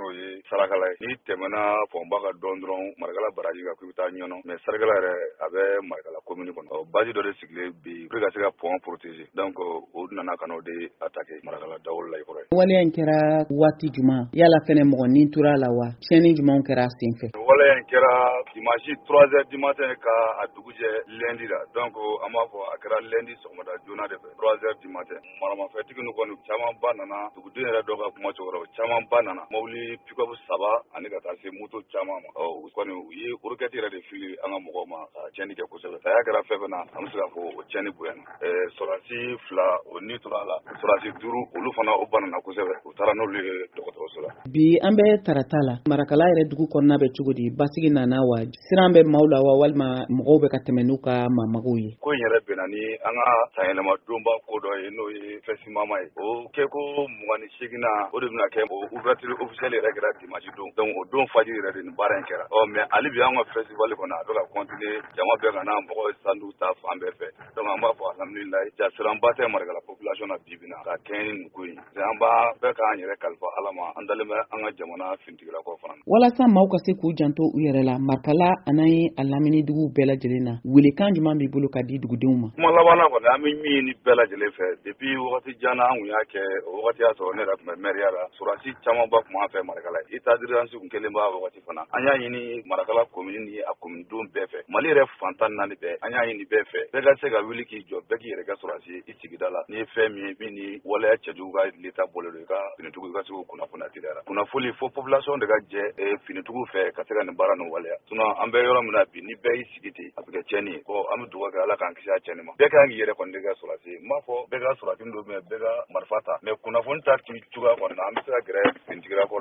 n'o ye sarakala ye ni tɛmɛna fɔnba ka dɔn dɔrɔn Marakala baraji kan k'i bɛ taa ɲɔnɔ mais sarakala yɛrɛ a bɛ Marakala commune kɔnɔ base dɔ de sigilen bi pour que ka se ka pont protéger donc o nana ka n'o de attaquer Marakala Dawolo la i kɔrɔ waleya in kɛra waati jumɛn yala fɛnɛ mɔgɔ nin tora la wa tiɲɛni jumɛnw kɛra sen fɛ waleya in kɛra dimanche 3h du matin ka a dugu jɛ lundi la donc an b'a fɔ a kɛra lundi sɔgɔmada joona de fɛ 3h du matin maramafɛntigi ninnu kɔni camanba nana duguden yɛrɛ dɔ ka kuma cɛkɔrɔ camanba nana mobili pick-up 3 ani ka taa se moto caman ma u kɔni u ye roquette yɛrɛ de fili an ka mɔgɔw ma ka tiɲɛni kɛ kosɛbɛ saya kɛra fɛn fɛn na an bɛ se k'a fɔ o tiɲɛni bonyana sɔrɔdasi 2 o ni tora la sɔrɔdasi 5 olu fana o banana kosɛbɛ u taara n'olu ye dɔgɔtɔrɔso la bi an bɛ tarata la Marakala yɛrɛ dugu kɔnɔna bɛ cogo di basigi nana wa siran bɛ maaw la wa walima mɔgɔw bɛ ka tɛmɛ n'u ka maamagow ye ko in yɛrɛ bɛnna ni an ka sanyɛlɛma donba ko dɔ ye n'o ye fɛsimama ye o kɛko 28 o de bɛna kɛ o ouverture officielle yɛrɛ kɛra dimanche don donc o don fajiri yɛrɛ de ni baara in kɛra mais hali bi an ka festival kɔnɔ a bɛ ka continuer jama bɛɛ ka na mɔgɔ sandu ta fan bɛɛ fɛ donc an b'a fɔ alhamdulilayi jasiranba tɛ Marakala population na bi na ka kɛɲɛ ni nin ko in an b'a bɛɛ k'an yɛrɛ kalifa Ala ma an dalen bɛ an ka jamana fintigilakaw fana walasa maaw ka se k'u janto u yɛrɛ la Marakala an'an a lamini dugu bɛɛ lajɛlen na welekan jumɛn b'i bolo ka di dugudenw ma kuma laban kɔni an bɛ min ɲini bɛɛ lajɛlen fɛ depuis wagati jan na an kun y'a kɛ o wagati y'a sɔrɔ ne yɛrɛ tun bɛ maire la sɔrɔdasi camanba tun b'an fɛ Marakala état d'urgence kun kelen b'a wagati fana an y'a ɲini Marakala commune ni a commune denw bɛɛ fɛ Mali yɛrɛ fan 14 bɛɛ an y'a ɲini bɛɛ fɛ bɛɛ ka se ka wuli k'i jɔ bɛɛ k'i yɛrɛ kɛ sɔrɔdasi i sigida la n'i ye fɛn min ye min ni waleya cɛjugu ka l'état bolo don i ka finitigiw ka se k'u kunnafoniya teliya kunnafoni fo population de ka jɛ finitigiw fɛ ka se ka nin baara nin waleya sinon an bɛ yɔrɔ min na bi ni bɛɛ y'i sigi ten a bɛ kɛ tiɲɛni ye an bɛ dugawu kɛ Ala k'an kisi a tiɲɛni ma bɛɛ kan k'i yɛrɛ kɔni de kɛ sɔrɔdasi ye n b'a fɔ bɛɛ ka sɔrɔdasi don mais bɛɛ ka marifa ta mais kunnafoni ta cogoya kɔni na an bɛ se ka gɛrɛ finitigila